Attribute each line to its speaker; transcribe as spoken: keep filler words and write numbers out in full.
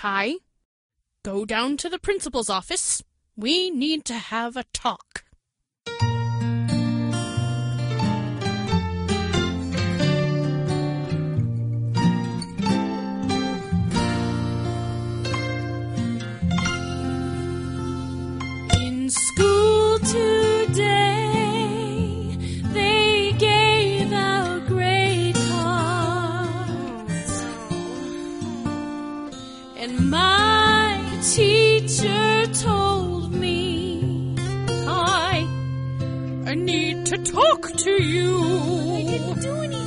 Speaker 1: Kai. Go down to the principal's office. We need to have a talk. In school today, they gave out grade cards, and my teacher told me, I, I need to talk to you.